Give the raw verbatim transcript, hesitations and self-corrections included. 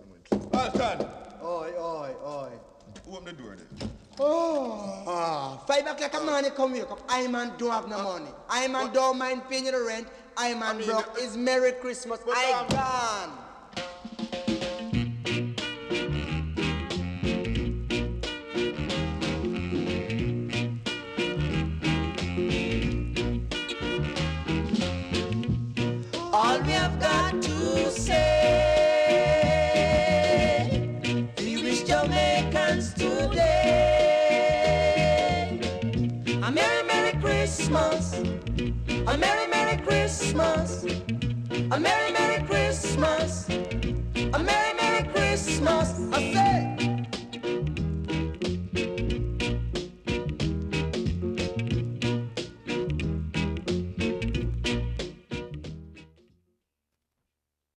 Alton! Oi, oi, oi. Open the door there. Oh, ah, five o'clock a morning come wake up. I man don't have no money. I man don't mind paying you the rent. I man I mean, broke. uh, It's Merry Christmas. but, I um, gone. All we have got to say, we wish Jamaicans today a Merry, Merry Christmas, a Merry, Merry Christmas, a Merry, Merry Christmas, a Merry, Merry Christmas. I say.